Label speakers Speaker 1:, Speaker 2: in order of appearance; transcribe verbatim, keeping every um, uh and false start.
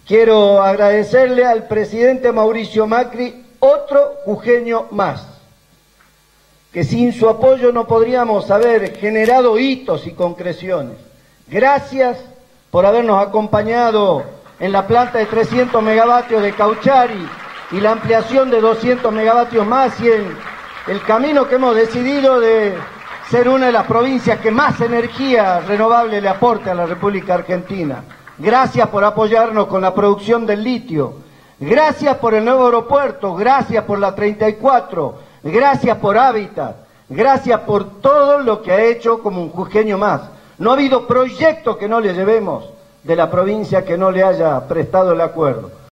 Speaker 1: quiero agradecerle al presidente Mauricio Macri, otro jujeño más, que sin su apoyo no podríamos haber generado hitos y concreciones. Gracias por habernos acompañado en la planta de trescientos megavatios de Cauchari y la ampliación de doscientos megavatios más, y en el camino que hemos decidido de ser una de las provincias que más energía renovable le aporte a la República Argentina. Gracias por apoyarnos con la producción del litio. Gracias por el nuevo aeropuerto. Gracias por la treinta y cuatro. Gracias por Hábitat. Gracias por todo lo que ha hecho como un jujeño más. No ha habido proyecto que no le llevemos de la provincia que no le haya prestado el acuerdo.